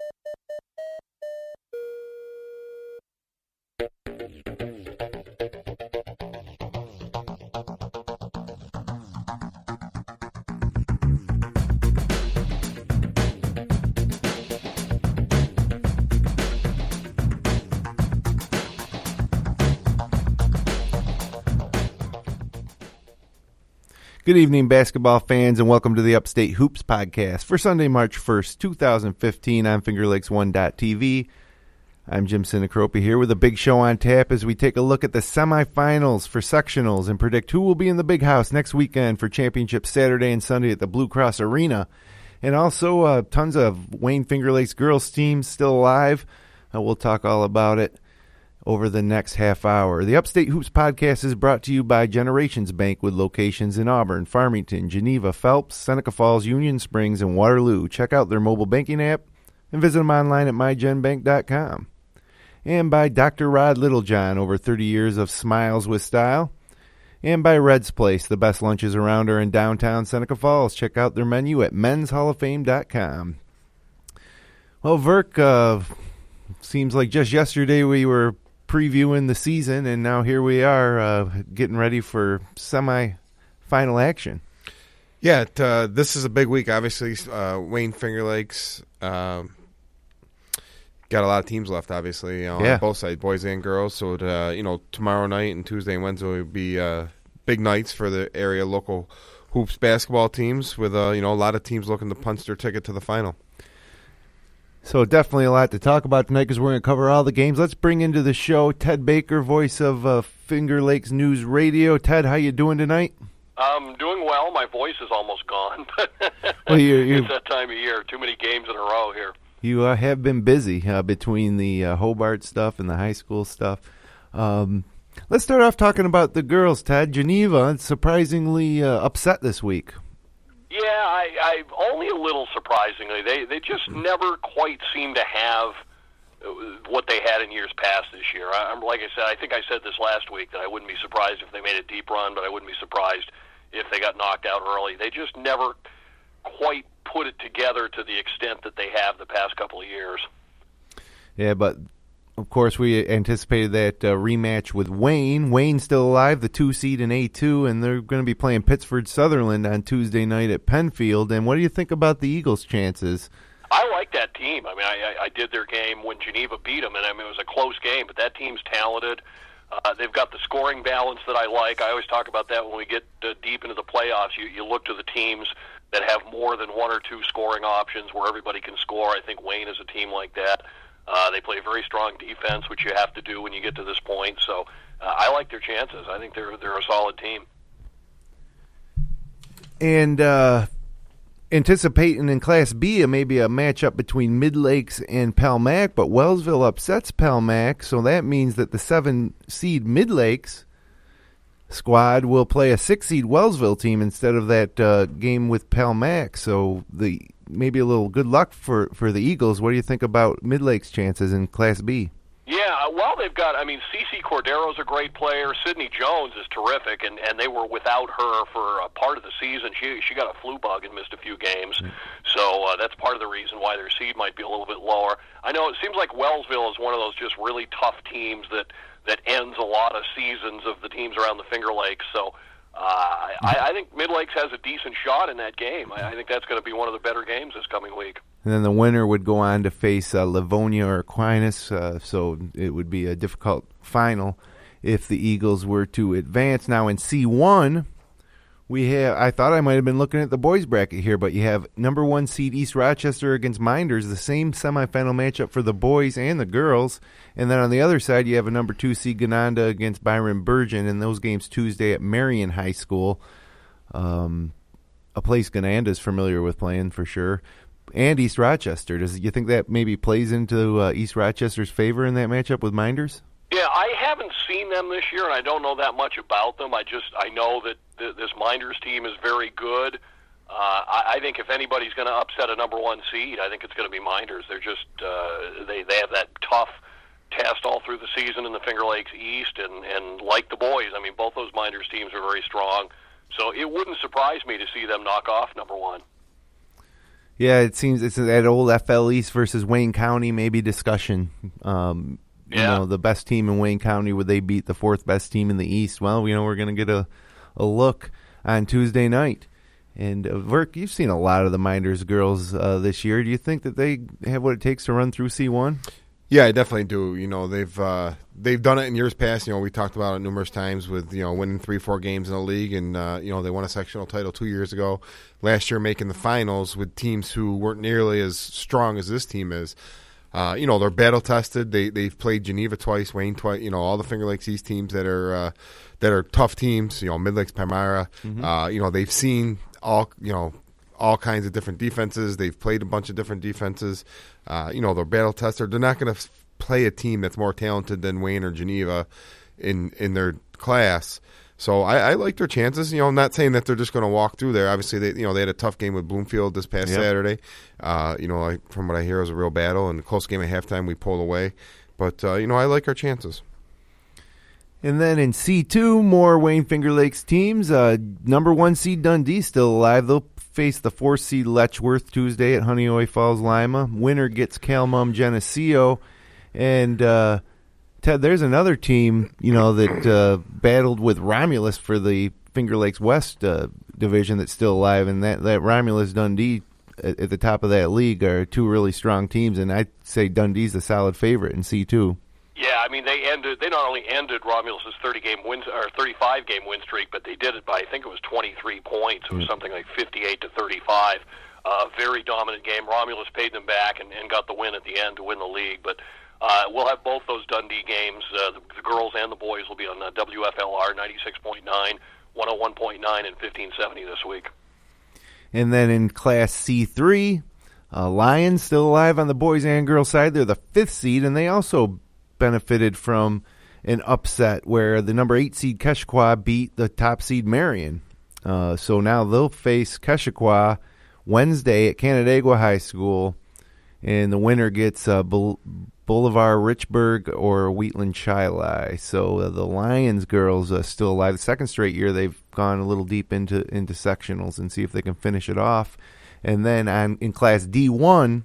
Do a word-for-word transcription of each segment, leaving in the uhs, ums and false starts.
Good evening, basketball fans, and welcome to the Upstate Hoops podcast for Sunday, March first, twenty fifteen on Finger Lakes one dot t v. I'm Jim Sinacropi here with a big show on tap as we take a look at the semifinals for sectionals and predict who will be in the big house next weekend for championship Saturday and Sunday at the Blue Cross Arena. And also uh, tons of Wayne Finger Lakes girls teams still alive. Uh, we'll talk all about it over the next half hour. The Upstate Hoops podcast is brought to you by Generations Bank with locations in Auburn, Farmington, Geneva, Phelps, Seneca Falls, Union Springs, and Waterloo. Check out their mobile banking app and visit them online at my gen bank dot com. And by Doctor Rod Littlejohn, over thirty years of smiles with style. And by Red's Place, the best lunches around are in downtown Seneca Falls. Check out their menu at mens hall of fame dot com. Well, Verk, uh, seems like just yesterday we were previewing the season, and now here we are uh, getting ready for semi-final action. Yeah, it, uh, this is a big week. Obviously, uh, Wayne Finger Lakes um, got a lot of teams left. Obviously, you know, yeah. on both sides, boys and girls. So, it, uh, you know, tomorrow night and Tuesday and Wednesday will be uh, big nights for the area local hoops basketball teams. With uh, you know, a lot of teams looking to punch their ticket to the final. So definitely a lot to talk about tonight because we're going to cover all the games. Let's bring into the show Ted Baker, voice of uh, Finger Lakes News Radio. Ted, how you doing tonight? I'm doing well. My voice is almost gone. Well, you're, you're, it's that time of year. Too many games in a row here. You uh, have been busy uh, between the uh, Hobart stuff and the high school stuff. Um, let's start off talking about the girls, Ted. Geneva, surprisingly uh, upset this week. Yeah, I, I only a little surprisingly. They they just never quite seem to have what they had in years past this year. I, I'm like I said, I think I said this last week that I wouldn't be surprised if they made a deep run, but I wouldn't be surprised if they got knocked out early. They just never quite put it together to the extent that they have the past couple of years. Yeah, but of course we anticipated that uh, rematch with Wayne. Wayne's still alive, the two seed in A two, and they're going to be playing Pittsford Sutherland on Tuesday night at Penfield. And what do you think about the Eagles' chances? I like that team. I mean, I, I did their game when Geneva beat them, and I mean, it was a close game, but that team's talented. Uh, they've got the scoring balance that I like. I always talk about that when we get uh, deep into the playoffs. You, you look to the teams that have more than one or two scoring options where everybody can score. I think Wayne is a team like that. Uh, they play very strong defense, which you have to do when you get to this point. So uh, I like their chances. I think they're they're a solid team. And uh, anticipating in Class B, maybe a matchup between Mid Lakes and Palmac, but Wellsville upsets Palmac, so that means that the seven seed Mid Lakes squad will play a six seed Wellsville team instead of that uh, game with Palmac. So the maybe a little good luck for, for the Eagles. What do you think about Mid Lakes' chances in Class B? Yeah, well, they've got, I mean, Cece Cordero's a great player. Sydney Jones is terrific, and, and they were without her for a part of the season. She she got a flu bug and missed a few games, so uh, that's part of the reason why their seed might be a little bit lower. I know it seems like Wellsville is one of those just really tough teams that, that ends a lot of seasons of the teams around the Finger Lakes, so uh, I, I think Mid Lakes has a decent shot in that game. I, I think that's going to be one of the better games this coming week. And then the winner would go on to face uh, Livonia or Aquinas, uh, so it would be a difficult final if the Eagles were to advance. Now in C one, we have, I thought I might have been looking at the boys bracket here, but you have number one seed East Rochester against Minders, the same semifinal matchup for the boys and the girls. And then on the other side, you have a number two seed Gananda against Byron Burgeon, and those games Tuesday at Marion High School, um, a place Gananda's familiar with playing for sure. And East Rochester. Does you think that maybe plays into uh, East Rochester's favor in that matchup with Minders? Yeah, I haven't seen them this year, and I don't know that much about them. I just I know that th- this Minders team is very good. Uh, I, I think if anybody's going to upset a number one seed, I think it's going to be Minders. They're just uh, they they have that tough test all through the season in the Finger Lakes East, and and like the boys, I mean, both those Minders teams are very strong. So it wouldn't surprise me to see them knock off number one. Yeah, it seems it's that old F L East versus Wayne County maybe discussion. Um, yeah. You know, the best team in Wayne County, would they beat the fourth best team in the East? Well, you know, we're going to get a, a look on Tuesday night. And, uh, Verk, you've seen a lot of the Minders girls uh, this year. Do you think that they have what it takes to run through C one? Yeah, I definitely do. You know, they've uh, they've done it in years past. You know, we talked about it numerous times with, you know, winning three, four games in the league. And, uh, you know, they won a sectional title two years ago. Last year making the finals with teams who weren't nearly as strong as this team is. Uh, you know, they're battle-tested. They, they've played Geneva twice, Wayne twice, you know, all the Finger Lakes East teams that are uh, that are tough teams, you know, Mid Lakes, Palmyra. Mm-hmm. Uh, you know, they've seen all, you know, all kinds of different defenses. They've played a bunch of different defenses. Uh, you know, they're battle-tested. They're not going to f- play a team that's more talented than Wayne or Geneva in, in their class. So I, I like their chances. You know, I'm not saying that they're just going to walk through there. Obviously, they you know they had a tough game with Bloomfield this past yep. Saturday. Uh, you know, I, from what I hear, it was a real battle and a close game at halftime. We pulled away, but uh, you know, I like our chances. And then in C two, more Wayne Finger Lakes teams. Uh, number one seed Dundee still alive. They'll face the four seed Letchworth Tuesday at Honeoye Falls Lima. Winner gets Calmum Geneseo, and. Uh, Ted, there's another team, you know, that uh, battled with Romulus for the Finger Lakes West uh, division that's still alive, and that, that Romulus Dundee at, at the top of that league are two really strong teams, and I'd say Dundee's a solid favorite in C two. Yeah, I mean they ended. They not only ended Romulus's thirty-game win or thirty-five-game win streak, but they did it by I think it was twenty-three points. It was mm-hmm. something like fifty-eight to thirty-five. Uh, very dominant game. Romulus paid them back and, and got the win at the end to win the league, but. Uh, we'll have both those Dundee games. Uh, the, the girls and the boys will be on uh, W F L R ninety-six point nine, one oh one point nine, and fifteen seventy this week. And then in Class C three, uh, Lions still alive on the boys and girls side. They're the fifth seed, and they also benefited from an upset where the number eight seed Keshequa beat the top seed Marion. Uh, so now they'll face Keshequa Wednesday at Canandaigua High School, and the winner gets uh, Bol- Bolivar Richburg or Wheatland Chi-Li. So uh, the Lions girls are still alive. The second straight year they've gone a little deep into into sectionals and see if they can finish it off. And then on in Class D one,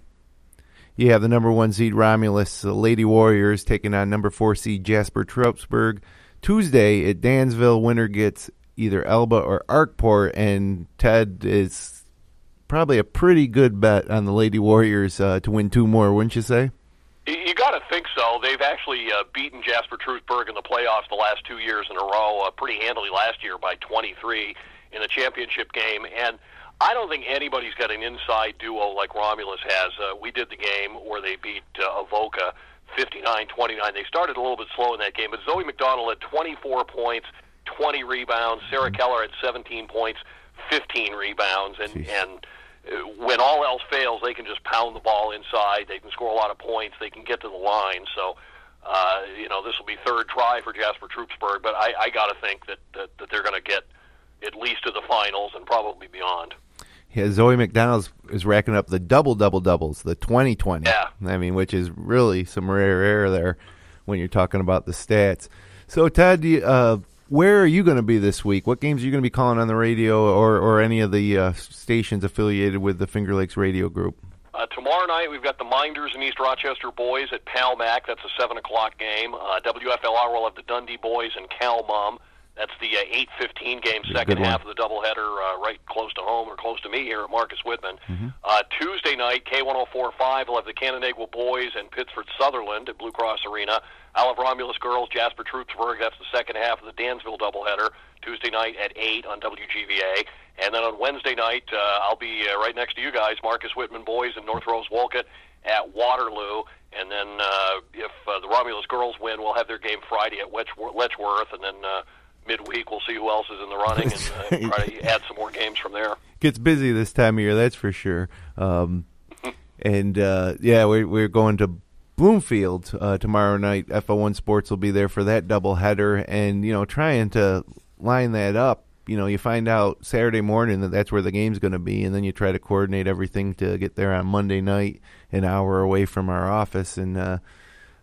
you have the number one seed Romulus uh, Lady Warriors taking on number four seed Jasper Troupsburg. Tuesday at Dansville, winner gets either Elba or Arkport, and Ted is probably a pretty good bet on the Lady Warriors uh, to win two more, wouldn't you say? You got to think so. They've actually uh, beaten Jasper Troupsburg in the playoffs the last two years in a row, uh, pretty handily last year by twenty-three in the championship game. And I don't think anybody's got an inside duo like Romulus has. Uh, we did the game where they beat uh, Avoca fifty-nine twenty-nine. They started a little bit slow in that game, but Zoe McDonald had twenty-four points, twenty rebounds. Sarah Keller had seventeen points, fifteen rebounds, and Jeez. and. When all else fails, they can just pound the ball inside. They can score a lot of points. They can get to the line. So, uh, you know, this will be third try for Jasper Troupsburg, but I, I got to think that, that, that they're going to get at least to the finals and probably beyond. Yeah, Zoe McDonald is racking up the double, double, doubles, the twenty twenty. Yeah. I mean, which is really some rare air there when you're talking about the stats. So, Ted, do you, uh, where are you going to be this week? What games are you going to be calling on the radio or, or any of the uh, stations affiliated with the Finger Lakes Radio Group? Uh, tomorrow night, we've got the Minders and East Rochester boys at Palmac. That's a seven o'clock game. Uh, W F L R will have the Dundee boys and Calmum. That's the uh, eight fifteen game, second half of the doubleheader, uh, right close to home or close to me here at Marcus Whitman. Mm-hmm. Uh, Tuesday night, K one oh four point five will have the Canandaigua boys and Pittsford Sutherland at Blue Cross Arena. I'll have Romulus girls, Jasper Troupsburg. That's the second half of the Dansville doubleheader, Tuesday night at eight on W G V A. And then on Wednesday night, uh, I'll be uh, right next to you guys, Marcus Whitman boys and North Rose Wolcott at Waterloo. And then uh, if uh, the Romulus girls win, we'll have their game Friday at Letchworth, and then uh, midweek we'll see who else is in the running and uh, try to add some more games from there. Gets busy this time of year, that's for sure. Um, and, uh, yeah, we're, we're going to Bloomfield uh, tomorrow night. F O one Sports will be there for that doubleheader, and, you know, trying to line that up. You know, you find out Saturday morning that that's where the game's going to be, and then you try to coordinate everything to get there on Monday night, an hour away from our office. And uh,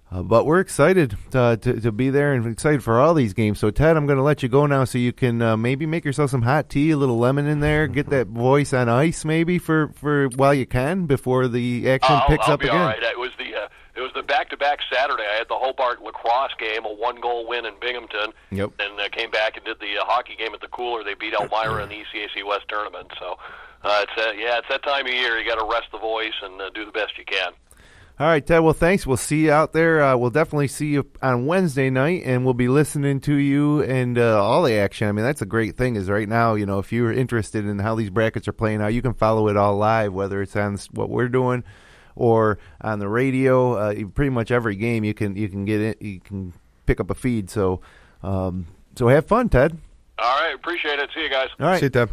Uh, but we're excited uh, to to be there and excited for all these games. So, Ted, I'm going to let you go now so you can uh, maybe make yourself some hot tea, a little lemon in there, get that voice on ice maybe for, for while you can before the action I'll, picks I'll up be again. All right. It was the uh, it was the back-to-back Saturday. I had the Hobart lacrosse game, a one-goal win in Binghamton, Yep. and uh, came back and did the uh, hockey game at the Cooler. They beat Elmira in the E C A C West tournament. So, uh, it's uh, yeah, it's that time of year. You got to rest the voice and uh, do the best you can. All right, Ted. Well, thanks. We'll see you out there. Uh, we'll definitely see you on Wednesday night, and we'll be listening to you and uh, all the action. I mean, that's a great thing is right now, you know, if you're interested in how these brackets are playing out, you can follow it all live, whether it's on what we're doing or on the radio. Uh, pretty much every game you can you can get it. You can pick up a feed. So, um, so have fun, Ted. All right. Appreciate it. See you guys. All right. See you, Ted.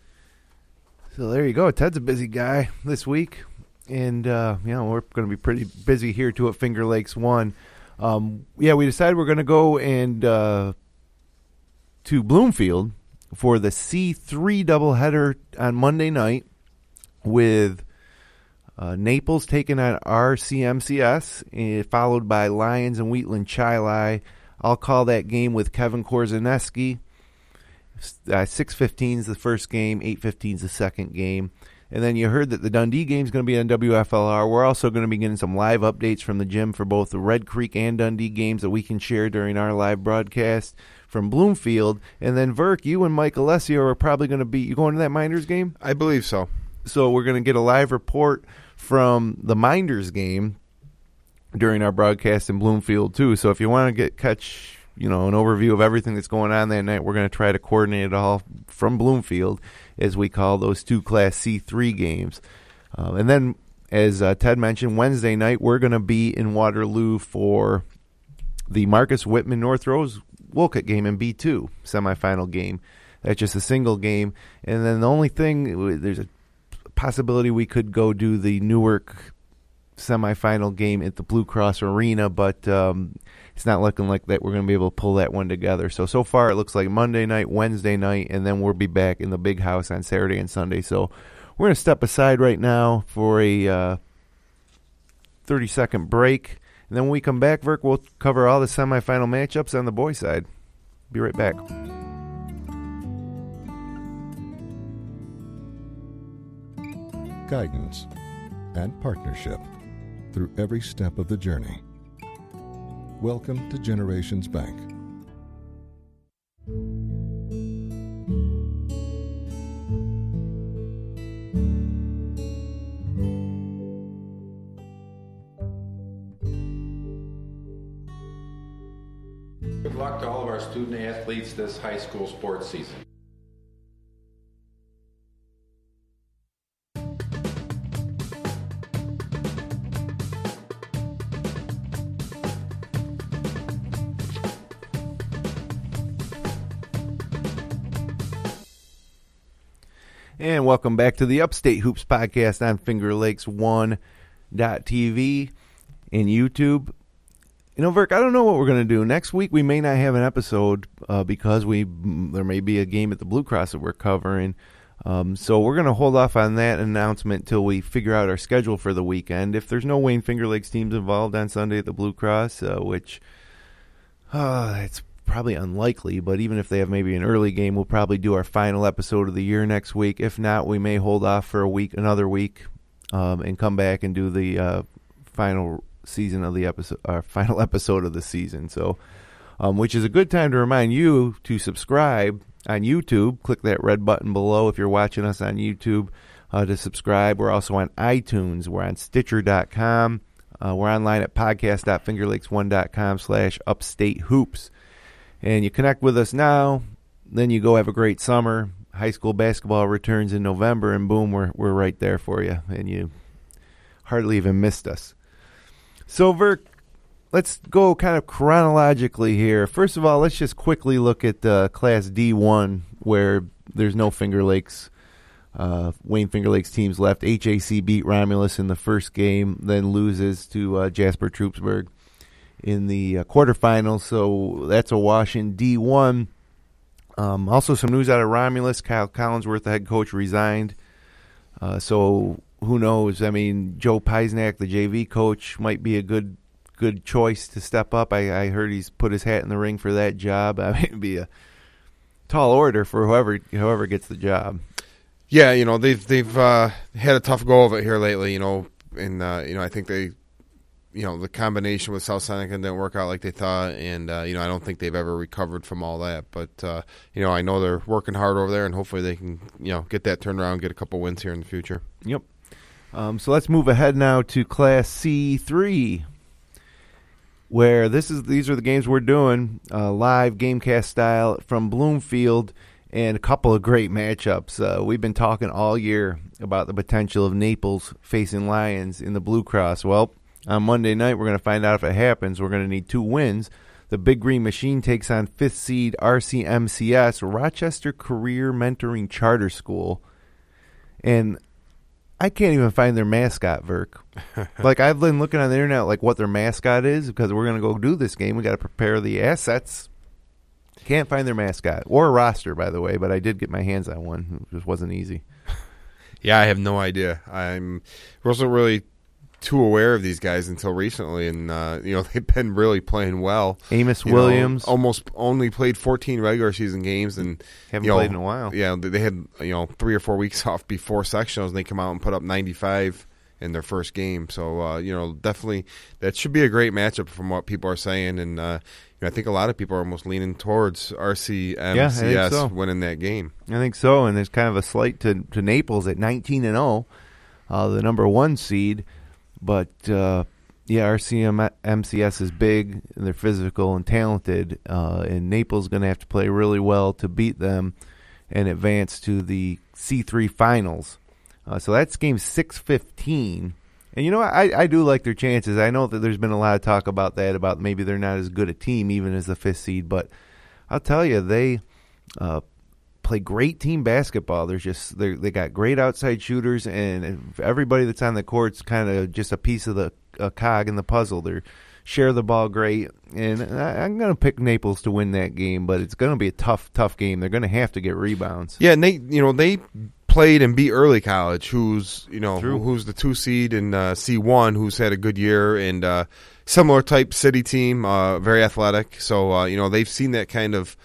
So there you go. Ted's a busy guy this week. And, uh, you know, we're going to be pretty busy here, too, at Finger Lakes one. Um, yeah, we decided we're going to go and uh, to Bloomfield for the C three doubleheader on Monday night with uh, Naples taking on R C M C S, uh, followed by Lions and Wheatland Chili. I'll call that game with Kevin Korzaneski. Uh, six fifteen is the first game, eight fifteen is the second game. And then you heard that the Dundee game is going to be on W F L R. We're also going to be getting some live updates from the gym for both the Red Creek and Dundee games that we can share during our live broadcast from Bloomfield. And then, Verk, you and Mike Alessio are probably going to be – you going to that Minders game? I believe so. So we're going to get a live report from the Minders game during our broadcast in Bloomfield, too. So if you want to get catch – you know, an overview of everything that's going on that night, we're going to try to coordinate it all from Bloomfield, as we call those two Class C three games. Uh, and then, as uh, Ted mentioned, Wednesday night, we're going to be in Waterloo for the Marcus Whitman North Rose Wolcott game in B two, semifinal game. That's just a single game. And then the only thing, there's a possibility we could go do the Newark semifinal game at the Blue Cross Arena, but um, it's not looking like that we're going to be able to pull that one together. So, so far it looks like Monday night, Wednesday night, and then we'll be back in the big house on Saturday and Sunday. So we're going to step aside right now for a uh, thirty-second break. And then when we come back, Verk, we'll cover all the semifinal matchups on the boys' side. Be right back. Guidance and partnership through every step of the journey. Welcome to Generations Bank. Good luck to all of our student athletes this high school sports season. And welcome back to the Upstate Hoops podcast on Finger Lakes one dot T V and YouTube. You know, Verk, I don't know what we're going to do. Next week we may not have an episode uh, because we there may be a game at the Blue Cross that we're covering. Um, so we're going to hold off on that announcement till we figure out our schedule for the weekend. If there's no Wayne Finger Lakes teams involved on Sunday at the Blue Cross, uh, which uh, it's probably unlikely, but even if they have maybe an early game, we'll probably do our final episode of the year next week. If not, we may hold off for a week, another week, um, and come back and do the uh, final season of the episode, our final episode of the season. So, um, which is a good time to remind you to subscribe on YouTube. Click that red button below if you're watching us on YouTube uh, to subscribe. We're also on iTunes. We're on Stitcher dot com. Uh, we're online at podcast dot finger lakes one dot com slash upstate hoops. And you connect with us now, then you go have a great summer. High school basketball returns in November, and boom, we're we're right there for you. And you hardly even missed us. So, Verk, let's go kind of chronologically here. First of all, let's just quickly look at uh, Class D one, where there's no Finger Lakes, uh, Wayne Finger Lakes teams left. H A C beat Romulus in the first game, then loses to uh, Jasper Troopsburg in the uh, quarterfinals, so that's a wash in D one. Um, also, some news out of Romulus. Kyle Collinsworth, the head coach, resigned. Uh, so who knows? I mean, Joe Peisnack, the J V coach, might be a good good choice to step up. I, I heard he's put his hat in the ring for that job. I mean, it'd be a tall order for whoever whoever gets the job. Yeah, you know they've they've uh, had a tough go of it here lately. You know, and uh, you know I think they, you know, the combination with South Seneca didn't work out like they thought, and uh, you know I don't think they've ever recovered from all that. But uh, you know I know they're working hard over there, and hopefully they can you know get that turned around, get a couple wins here in the future. Yep. Um, so let's move ahead now to Class C three, where this is these are the games we're doing uh, live GameCast style from Bloomfield. And a couple of great matchups. Uh, we've been talking all year about the potential of Naples facing Lions in the Blue Cross. Well, on Monday night, we're going to find out if it happens. We're going to need two wins. The Big Green Machine takes on fifth seed R C M C S, Rochester Career Mentoring Charter School. And I can't even find their mascot, Verk. Like, I've been looking on the internet, like, what their mascot is, because we're going to go do this game. We got to prepare the assets. Can't find their mascot or a roster, by the way, but I did get my hands on one. It just wasn't easy. Yeah, I have no idea. I'm wasn't really too aware of these guys until recently, and uh, you know they've been really playing well. Amos you Williams know, almost only played fourteen regular season games, and haven't you know, played in a while. Yeah, they had you know three or four weeks off before sectionals, and they come out and put up ninety-five in their first game. So uh, you know, definitely that should be a great matchup from what people are saying, and uh, you know, I think a lot of people are almost leaning towards R C M C S yeah, so. winning that game. I think so, and there's kind of a slight to, to Naples at nineteen and oh, uh, the number one seed. But uh, yeah, R C M C S is big, and they're physical and talented, uh, and Naples is going to have to play really well to beat them and advance to the C three finals. Uh, so that's game six fifteen. And, you know, I, I do like their chances. I know that there's been a lot of talk about that, about maybe they're not as good a team even as the fifth seed. But I'll tell you, they uh, play great team basketball. There's just they they got great outside shooters, and everybody that's on the court's kind of just a piece of the a cog in the puzzle. They share the ball great. And I, I'm going to pick Naples to win that game, but it's going to be a tough, tough game. They're going to have to get rebounds. Yeah, and they, you know, they played and beat Early College, who's you know True. who's the two seed in uh, C one, who's had a good year, and uh, similar type city team, uh, very athletic. So uh, you know they've seen that kind of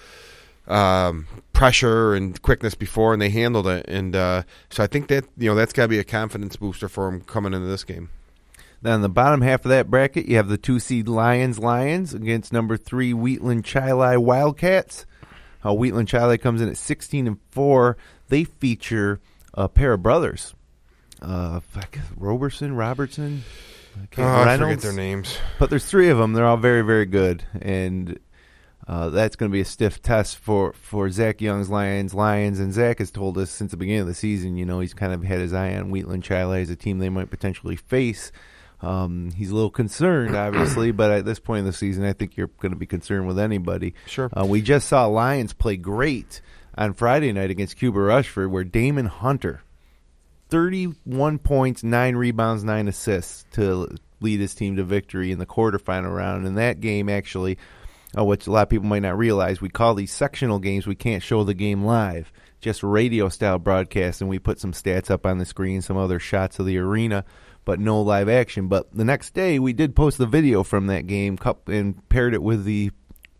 um, pressure and quickness before, and they handled it. And uh, so I think that you know that's got to be a confidence booster for them coming into this game. Then on the bottom half of that bracket, you have the two seed Lions Lions against number three Wheatland Chili Wildcats. Uh, Wheatland Chili comes in at sixteen and four. They feature a pair of brothers, uh, Roberson, Robertson, I, oh, I Reynolds. forget their names. But there's three of them. They're all very, very good, and uh, that's going to be a stiff test for, for Zach Young's Lions. Lions, and Zach has told us since the beginning of the season, you know, he's kind of had his eye on Wheatland Chili as a team they might potentially face. Um, he's a little concerned, obviously, but at this point in the season, I think you're going to be concerned with anybody. Sure. Uh, we just saw Lions play great on Friday night against Cuba Rushford, where Damon Hunter, thirty-one points, nine rebounds, nine assists to lead his team to victory in the quarterfinal round. And that game actually, uh, which a lot of people might not realize, we call these sectional games. We can't show the game live, just radio-style broadcast, and we put some stats up on the screen, some other shots of the arena, but no live action. But the next day, we did post the video from that game and paired it with the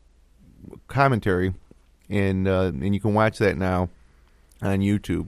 commentary, and uh, and you can watch that now on YouTube.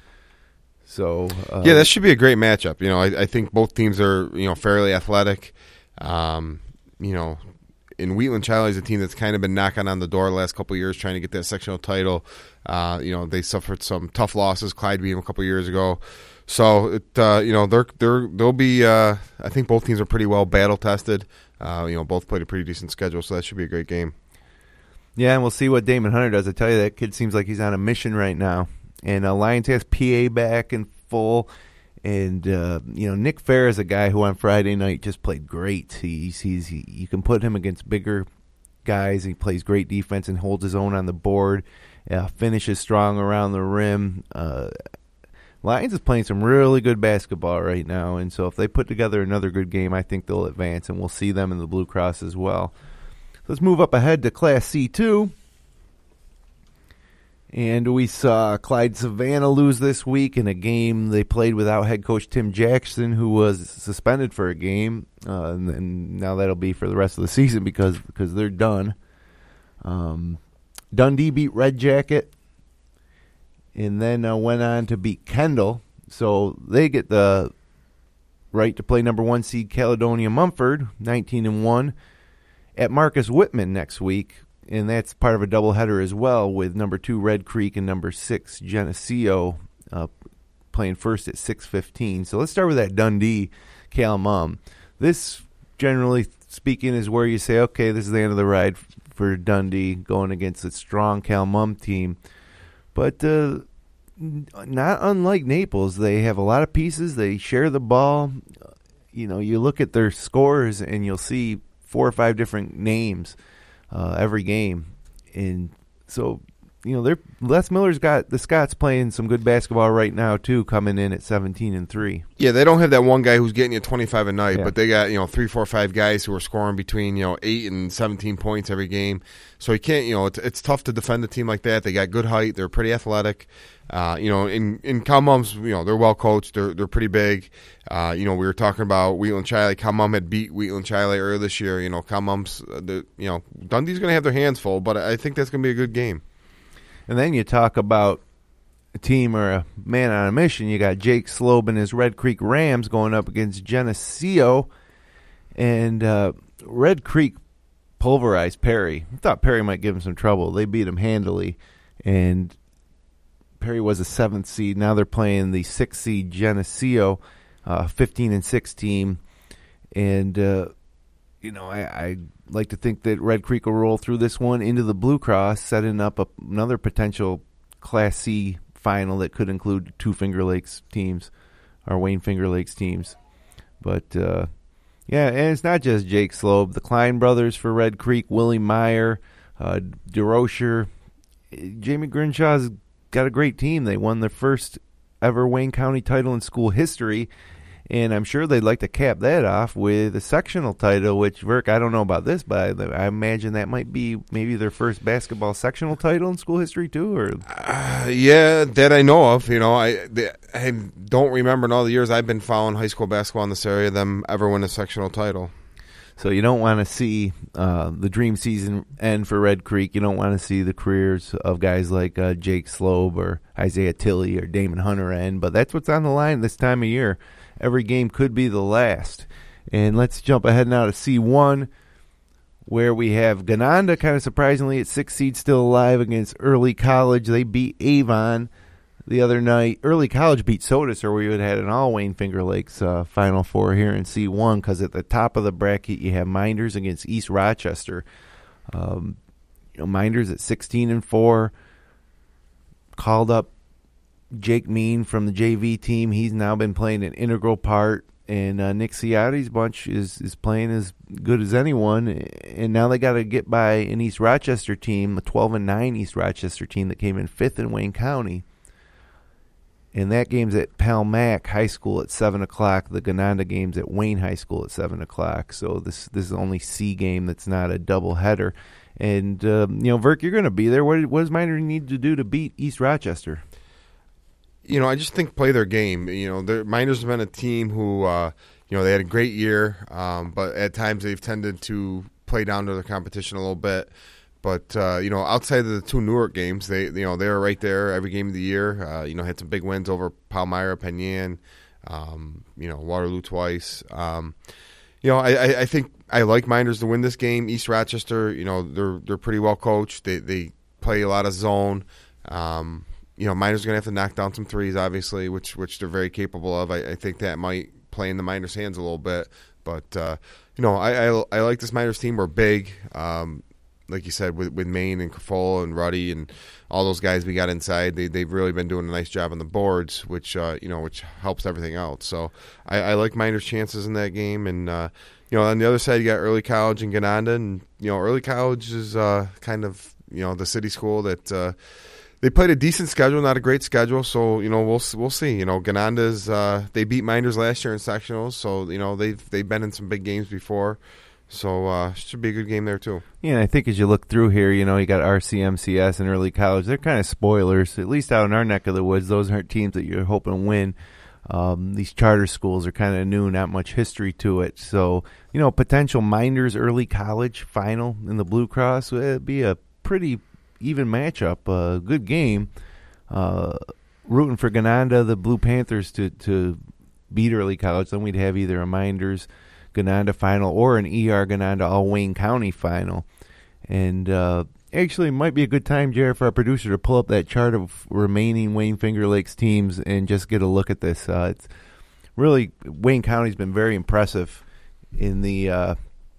So uh, yeah, that should be a great matchup. You know, I, I think both teams are you know fairly athletic. Um, you know, in Wheatland Chili is a team that's kind of been knocking on the door the last couple of years, trying to get that sectional title. Uh, you know, they suffered some tough losses. Clyde beat them a couple of years ago. So it, uh, you know, they're they're they'll be. Uh, I think both teams are pretty well battle tested. Uh, you know, both played a pretty decent schedule, so that should be a great game. Yeah, and we'll see what Damon Hunter does. I tell you, that kid seems like he's on a mission right now. And uh, Lions has P A back in full, and uh, you know Nick Fair is a guy who on Friday night just played great. He's he's he, you can put him against bigger guys. He plays great defense and holds his own on the board. Uh, finishes strong around the rim. Uh, Lions is playing some really good basketball right now, and so if they put together another good game, I think they'll advance, and we'll see them in the Blue Cross as well. Let's move up ahead to Class C two. And we saw Clyde Savannah lose this week in a game they played without head coach Tim Jackson, who was suspended for a game. Uh, and, and now that'll be for the rest of the season because because they're done. Um, Dundee beat Red Jacket and then uh, went on to beat Kendall. So they get the right to play number one seed Caledonia Mumford, nineteen and one, at Marcus Whitman next week. And that's part of a doubleheader as well with number two Red Creek and number six Geneseo uh, playing first at six fifteen. So let's start with that Dundee Cal Mum. This, generally speaking, is where you say, okay, this is the end of the ride for Dundee going against a strong Cal Mum team. But uh, not unlike Naples, they have a lot of pieces. They share the ball. You know, you look at their scores and you'll see four or five different names Uh, every game. And so, you know, they're Les Miller's got the Scots playing some good basketball right now too, coming in at seventeen and three. Yeah, they don't have that one guy who's getting you twenty-five a night, Yeah. but they got, you know, three, four, five guys who are scoring between, you know, eight and seventeen points every game. So you can't, you know, it's, it's tough to defend a team like that. They got good height. They're pretty athletic. Uh, you know, in in Cal Mum's, you know, they're well coached. They're they're pretty big. Uh, you know, we were talking about Wheatland Chile. Cal Mum had beat Wheatland Chile earlier this year. You know, Cal Mum's, uh, the, you know, Dundee's going to have their hands full, but I think that's going to be a good game. And then you talk about a team or a man on a mission. You got Jake Slobe and his Red Creek Rams going up against Geneseo. And uh, Red Creek pulverized Perry. I thought Perry might give him some trouble. They beat him handily. And Perry was a seventh seed. Now they're playing the sixth seed Geneseo, uh, fifteen and six team. And, uh, you know, I, I like to think that Red Creek will roll through this one into the Blue Cross, setting up a, another potential Class C final that could include two Finger Lakes teams, or Wayne Finger Lakes teams. But, uh, yeah, and it's not just Jake Slobe. The Klein brothers for Red Creek, Willie Meyer, uh, DeRocher. Jamie Grinshaw's got a great team. They won their first ever Wayne County title in school history, and I'm sure they'd like to cap that off with a sectional title, which, Verk, I don't know about this, but I, I imagine that might be maybe their first basketball sectional title in school history too, or Uh, yeah, that I know of. You know, I, they, I don't remember in all the years I've been following high school basketball in this area them ever win a sectional title. So you don't want to see uh, the dream season end for Red Creek. You don't want to see the careers of guys like uh, Jake Slobe or Isaiah Tilley or Damon Hunter end, but that's what's on the line this time of year. Every game could be the last. And let's jump ahead now to C one, where we have Gananda, kind of surprisingly, at six seed, still alive against Early College. They beat Avon the other night. Early College beat Sodus, or we would have had an all Wayne Finger Lakes uh, Final Four here in C one, because at the top of the bracket you have Minders against East Rochester. Um, you know, Minders at sixteen and four, called up Jake Mean from the J V team. He's now been playing an integral part, and uh, Nick Ciotti's bunch is, is playing as good as anyone. And now they got to get by an East Rochester team, the twelve and nine East Rochester team that came in fifth in Wayne County. And that game's at Palmac High School at seven o'clock. The Gananda game's at Wayne High School at seven o'clock. So this this is the only C game that's not a doubleheader. And, uh, you know, Verk, you're going to be there. What, what does Miner need to do to beat East Rochester? You know, I just think play their game. You know, their Miners have been a team who, uh, you know, they had a great year, um, but at times they've tended to play down to their competition a little bit. But, uh, you know, outside of the two Newark games, they, you know, they were right there every game of the year. Uh, you know, had some big wins over Palmyra, Penyan, um, you know, Waterloo twice. Um, you know, I, I think I like Miners to win this game. East Rochester, you know, they're they're pretty well coached. They they play a lot of zone. Um, you know, Miners are going to have to knock down some threes, obviously, which which they're very capable of. I, I think that might play in the Miners' hands a little bit. But, uh, you know, I, I, I like this Miners team. We're big. Um Like you said, with with Maine and Caffola and Ruddy and all those guys we got inside, they they've really been doing a nice job on the boards, which uh, you know, which helps everything else. So I, I like Miners' chances in that game, and uh, you know, on the other side you got Early College and Gananda, and you know, Early College is uh, kind of you know the city school that uh, they played a decent schedule, not a great schedule. So you know, we'll we'll see. You know, Gananda's uh, they beat Miners last year in sectionals, so you know they've they've been in some big games before. So uh, should be a good game there too. Yeah, and I think as you look through here, you know, you got R C M C S and early college. They're kind of spoilers, at least out in our neck of the woods. Those aren't teams that you're hoping to win. Um, these charter schools are kind of new, not much history to it. So, you know, potential Minders early college final in the Blue Cross would be a pretty even matchup, a good game. Uh, rooting for Gananda, the Blue Panthers, to, to beat early college. Then we'd have either a Minders Gananda final or an E R Gananda all Wayne County final. And uh, actually, it might be a good time, Jared, for our producer to pull up that chart of remaining Wayne Finger Lakes teams and just get a look at this. Uh, it's really, Wayne County's been very impressive in the uh,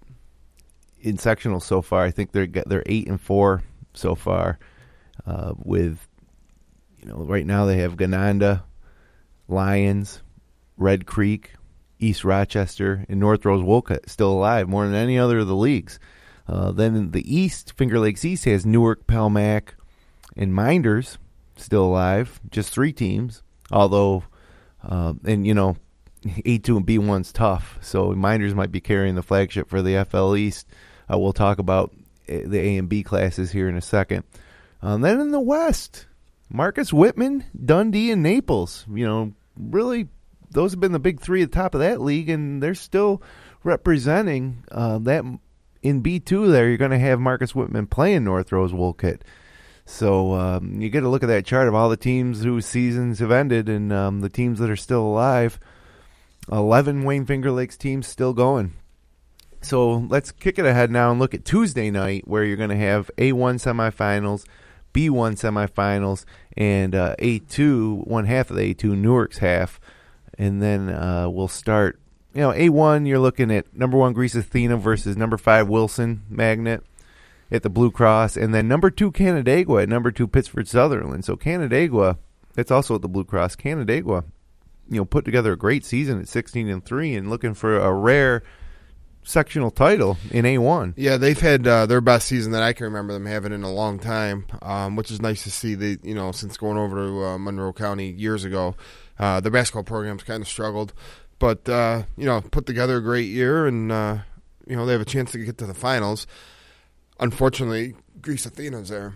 in sectional so far. I think they're they're eight and four so far. Uh, with you know, right now they have Gananda, Lions, Red Creek, East Rochester, and North Rose Wolcott still alive, more than any other of the leagues. Uh, then in the East, Finger Lakes East has Newark, Pelmac, and Minders still alive. Just three teams. Although, uh, and you know, A two and B one's tough. So Minders might be carrying the flagship for the F L East. Uh, we'll talk about the A and B classes here in a second. Um, then in the West, Marcus Whitman, Dundee, and Naples. You know, really, those have been the big three at the top of that league, and they're still representing uh, that. In B two there, you're going to have Marcus Whitman playing North Rose Wolcott. So um, you get a look at that chart of all the teams whose seasons have ended and um, the teams that are still alive. eleven Wayne Finger Lakes teams still going. So let's kick it ahead now and look at Tuesday night, where you're going to have A one semifinals, B one semifinals, and uh, A two, one half of the A two, Newark's half. And then uh, we'll start. You know, A one, you're looking at number one Greece Athena versus number five Wilson Magnet at the Blue Cross, and then number two Canandaigua at number two Pittsford Sutherland. So Canandaigua, that's also at the Blue Cross. Canandaigua, you know, put together a great season at sixteen and three and looking for a rare sectional title in A one. Yeah, they've had uh, their best season that I can remember them having in a long time, um, which is nice to see. They, you know, since going over to uh, Monroe County years ago, uh, their basketball program's kind of struggled. But, uh, you know, put together a great year, and, uh, you know, they have a chance to get to the finals. Unfortunately, Greece Athena's there.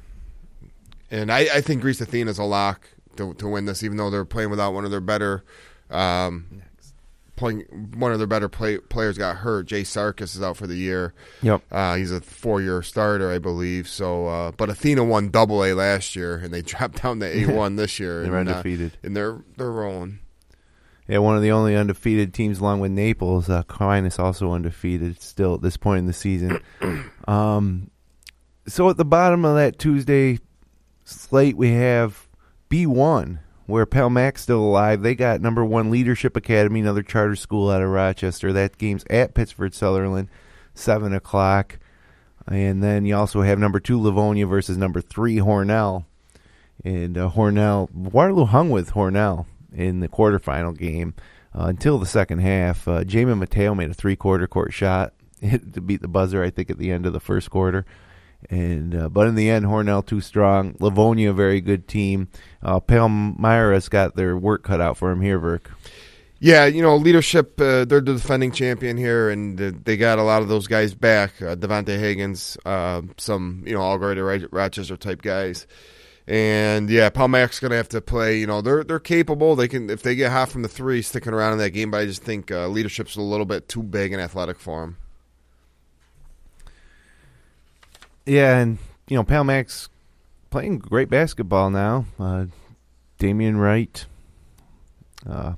And I, I think Greece Athena's a lock to, to win this, even though they're playing without one of their better um, playing. One of their better play, players got hurt. Jay Sarkis is out for the year. Yep. Uh, he's a four-year starter, I believe. So, uh, but Athena won Double A last year, and they dropped down to A one this year. They're and, undefeated. Uh, and they're they're rolling. Yeah, one of the only undefeated teams along with Naples. Uh, Aquinas also undefeated still at this point in the season. um, so at the bottom of that Tuesday slate, we have B one, where Pelmac's still alive. They got number one Leadership Academy, another charter school out of Rochester. That game's at Pittsford Sutherland, seven o'clock. And then you also have number two Livonia versus number three Hornell. And uh, Hornell, Waterloo hung with Hornell in the quarterfinal game uh, until the second half. Uh, Jamin Mateo made a three-quarter court shot to beat the buzzer, I think, at the end of the first quarter. And uh, but in the end, Hornell too strong. Livonia, a very good team. Uh, Palmyra's got their work cut out for him here, Verk. Yeah, you know, Leadership, uh, they're the defending champion here, and uh, they got a lot of those guys back. Uh, Devontae Higgins, uh, some, you know, Algarve, Rochester-type guys. And yeah, Palmac's going to have to play. You know, they're they're capable. They can, if they get hot from the three, sticking around in that game. But I just think uh, Leadership's a little bit too big and athletic for them. Yeah, and you know, Palmac's playing great basketball now. Uh, Damian Wright, uh,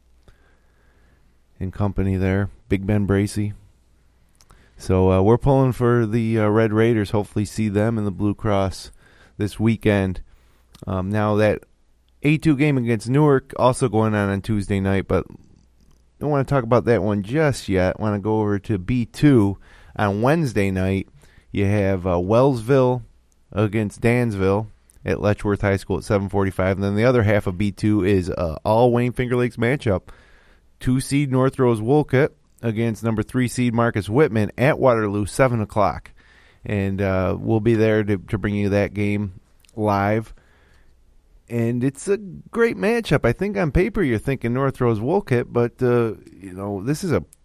in company there. Big Ben Bracey. So uh, we're pulling for the uh, Red Raiders. Hopefully, see them in the Blue Cross this weekend. Um, now that A two game against Newark also going on on Tuesday night, but don't want to talk about that one just yet. Want to go over to B two on Wednesday night. You have uh, Wellsville against Dansville at Letchworth High School at seven forty-five, and then the other half of B two is uh, all Wayne Finger Lakes matchup. Two seed North Rose Wolcott against number three seed Marcus Whitman at Waterloo, seven o'clock. And uh, we'll be there to, to bring you that game live. And it's a great matchup. I think on paper you're thinking North Rose Wolcott, but uh, you know, this is a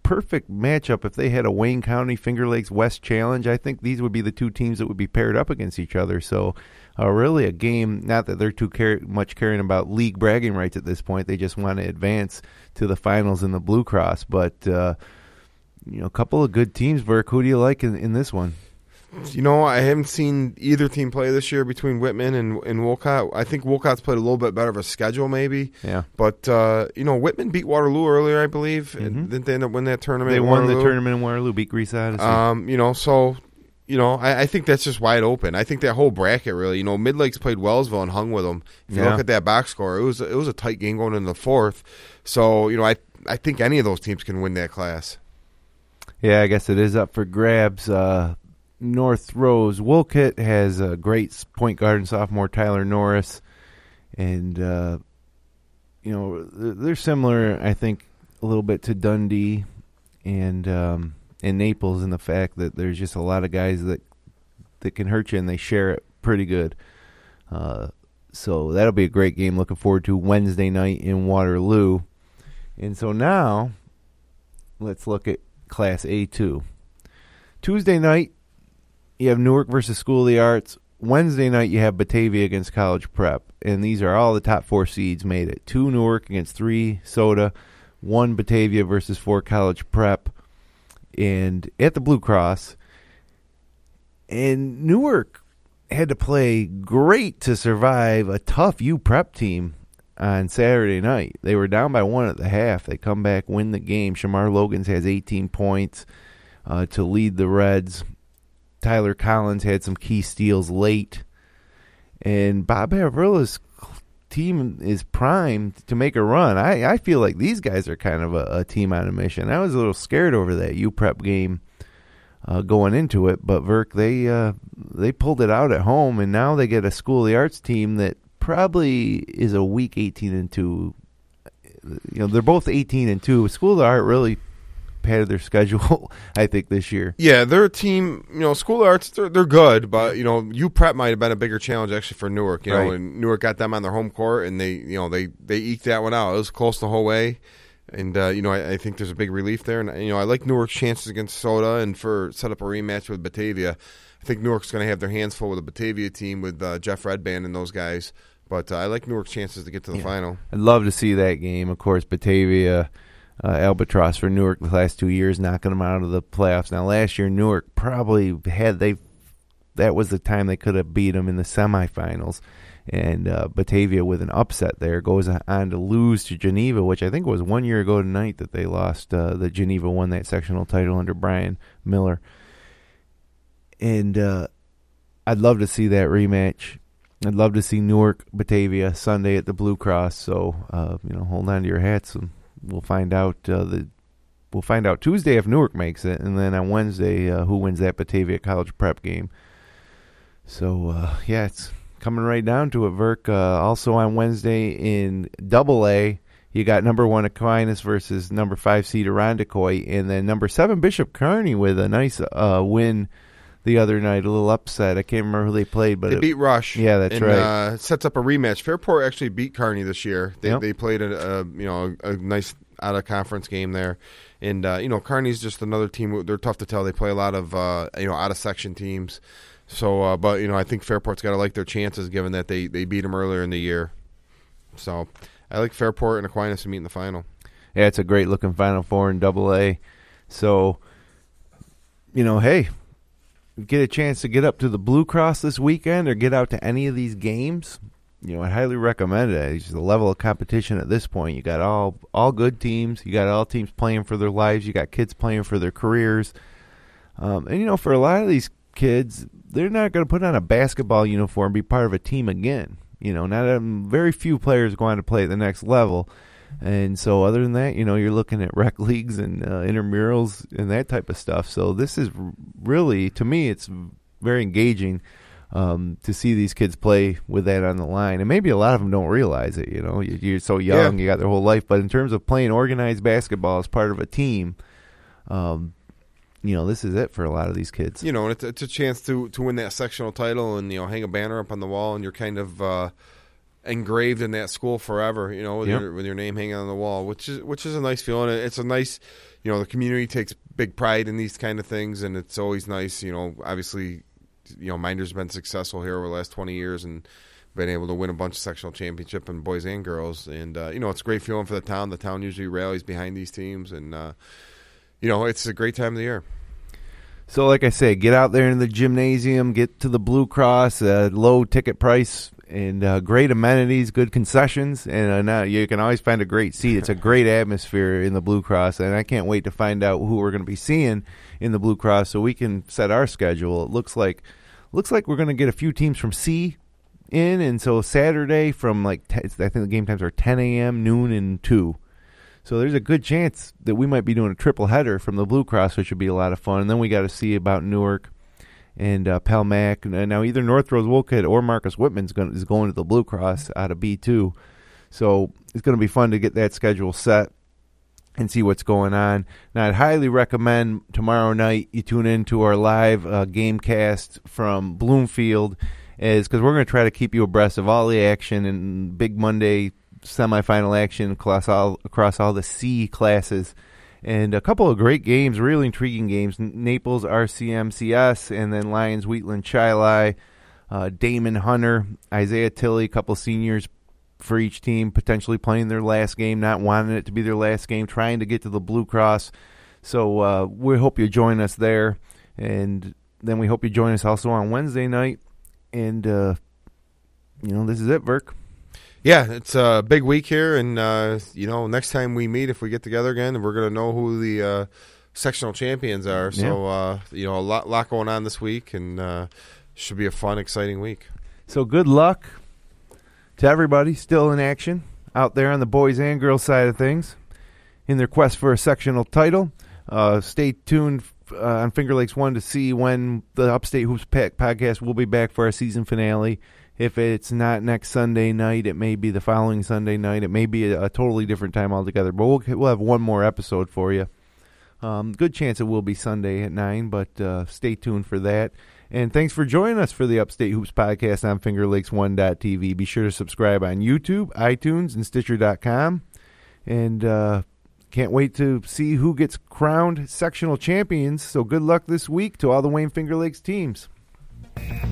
perfect matchup if they had a Wayne County Finger Lakes West Challenge. I think these would be the two teams that would be paired up against each other. So uh, really a game, not that they're too care- much caring about league bragging rights at this point. They just want to advance to the finals in the Blue Cross. But, uh, you know, a couple of good teams, Burke. Who do you like in, in this one? You know, I haven't seen either team play this year between Whitman and, and Wolcott. I think Wolcott's played a little bit better of a schedule, maybe. Yeah. But, uh, you know, Whitman beat Waterloo earlier, I believe. Mm-hmm. And didn't they end up winning that tournament? They in won Waterloo? the tournament in Waterloo, beat Greece Odyssey. Um, you know, so, you know, I, I think that's just wide open. I think that whole bracket, really, you know, Mid-Lakes played Wellsville and hung with them. If you Yeah. look at that box score, it was it was a tight game going into the fourth. So, you know, I I think any of those teams can win that class. Yeah, I guess it is up for grabs. Uh, North Rose Wolcott has a great point guard and sophomore Tyler Norris, and uh, you know they're similar, I think, a little bit to Dundee and um, and Naples in the fact that there's just a lot of guys that that can hurt you, and they share it pretty good. Uh, so that'll be a great game. Looking forward to Wednesday night in Waterloo, and so now let's look at Class A two. Tuesday night, you have Newark versus School of the Arts. Wednesday night, you have Batavia against College Prep. And these are all the top four seeds made it. Two Newark against three Soda. One Batavia versus four College Prep. And at the Blue Cross. And Newark had to play great to survive a tough U Prep team on Saturday night. They were down by one at the half. They come back, win the game. Shamar Logans has eighteen points uh, to lead the Reds. Tyler Collins had some key steals late. And Bob Avrilla's team is primed to make a run. I, I feel like these guys are kind of a, a team on a mission. I was a little scared over that U Prep game uh, going into it, but Verk, they uh, they pulled it out at home, and now they get a School of the Arts team that probably is a weak eighteen and two. You know, they're both eighteen and two. School of the Art really padded their schedule, I think, this year. Yeah, they're a team, you know, School of Arts, they're, they're good, but, you know, U Prep might have been a bigger challenge actually for Newark, you know, Right. and Newark got them on their home court, and they, you know, they, they eked that one out. It was close the whole way, and, uh, you know, I, I think there's a big relief there, and, you know, I like Newark's chances against Soda and for set up a rematch with Batavia. I think Newark's going to have their hands full with the Batavia team with uh, Jeff Redband and those guys, but uh, I like Newark's chances to get to the Yeah. final. I'd love to see that game. Of course, Batavia, uh, Albatross for Newark the last two years, knocking them out of the playoffs. Now, last year, Newark probably had they that was the time they could have beat them in the semifinals. And uh, Batavia, with an upset there, goes on to lose to Geneva, which I think was one year ago tonight that they lost. Uh, that Geneva won that sectional title under Brian Miller. And uh, I'd love to see that rematch. I'd love to see Newark, Batavia, Sunday at the Blue Cross. So, uh, you know, hold on to your hats, and we'll find out. Uh, the we'll find out Tuesday if Newark makes it, and then on Wednesday uh, who wins that Batavia College Prep game. So, uh, yeah, it's coming right down to it, Verk. Uh, also on Wednesday in Double A, you got number one Aquinas versus number five seed Irondequoit, and then number seven Bishop Kearney with a nice uh, win the other night, a little upset. I can't remember who they played, but They it, beat Rush. Yeah, that's and, right. Uh, it sets up a rematch. Fairport actually beat Kearney this year. They Yep. they played a, a you know a, a nice out of conference game there, and uh, you know Kearney's just another team. They're tough to tell. They play a lot of uh, you know out of section teams. So, uh, but you know I think Fairport's got to like their chances given that they they beat them earlier in the year. So I like Fairport and Aquinas to meet in the final. Yeah, it's a great looking Final Four in Double A. So, you know, hey, get a chance to get up to the Blue Cross this weekend or get out to any of these games, you know, I highly recommend it. It's just the level of competition at this point. You got all all good teams. You got all teams playing for their lives. You got kids playing for their careers. Um, and, you know, for a lot of these kids, they're not going to put on a basketball uniform and be part of a team again. You know, not um, very few players going to play at the next level. And so other than that, you know, you're looking at rec leagues and uh, intramurals and that type of stuff. So this is really, to me, it's very engaging um, to see these kids play with that on the line. And maybe a lot of them don't realize it, you know. You're so young, Yeah. you got their whole life. But in terms of playing organized basketball as part of a team, um, you know, this is it for a lot of these kids. You know, and it's, it's a chance to to win that sectional title and, you know, hang a banner up on the wall, and you're kind of, uh, engraved in that school forever, you know, with, Yep. your, with your name hanging on the wall, which is which is a nice feeling. It's a nice, you know, the community takes big pride in these kind of things, and it's always nice, you know, obviously, you know, Minder's been successful here over the last twenty years and been able to win a bunch of sectional championship in boys and girls, and, uh, you know, it's a great feeling for the town. The town usually rallies behind these teams, and, uh, you know, it's a great time of the year. So, like I say, get out there in the gymnasium, get to the Blue Cross, uh, low ticket price, and uh, great amenities, good concessions, and uh, now you can always find a great seat. It's a great atmosphere in the Blue Cross, and I can't wait to find out who we're going to be seeing in the Blue Cross so we can set our schedule. It looks like looks like we're going to get a few teams from C in, and so Saturday from like ten, I think the game times are ten a.m., noon, and two. So there's a good chance that we might be doing a triple header from the Blue Cross, which would be a lot of fun. And then we got to see about Newark and uh, Palmac. Now either North Rose Wolcott or Marcus Whitman is going, is going to the Blue Cross out of B two. So it's going to be fun to get that schedule set and see what's going on. Now I'd highly recommend tomorrow night you tune in to our live uh, game cast from Bloomfield, is because we're going to try to keep you abreast of all the action and Big Monday semifinal action across all across all the C classes, and a couple of great games, really intriguing games. Naples R C M C S, and then Lions Wheatland Chili, uh, Damon Hunter, Isaiah Tilley, a couple seniors for each team potentially playing their last game, not wanting it to be their last game, trying to get to the Blue Cross. So uh, we hope you join us there, and then we hope you join us also on Wednesday night. And uh, you know, this is it, Verk. Yeah, it's a big week here, and, uh, you know, next time we meet, if we get together again, we're going to know who the uh, sectional champions are. So, Yeah. uh, you know, a lot, lot going on this week, and uh, should be a fun, exciting week. So good luck to everybody still in action out there on the boys and girls side of things in their quest for a sectional title. Uh, stay tuned uh, on Finger Lakes One to see when the Upstate Hoops Pack podcast will be back for our season finale. If it's not next Sunday night, it may be the following Sunday night. It may be a, a totally different time altogether. But we'll we'll have one more episode for you. Um, good chance it will be Sunday at nine, but uh, stay tuned for that. And thanks for joining us for the Upstate Hoops podcast on Finger Lakes One dot T V. Be sure to subscribe on YouTube, iTunes, and Stitcher dot com. And uh, can't wait to see who gets crowned sectional champions. So good luck this week to all the Wayne Finger Lakes teams.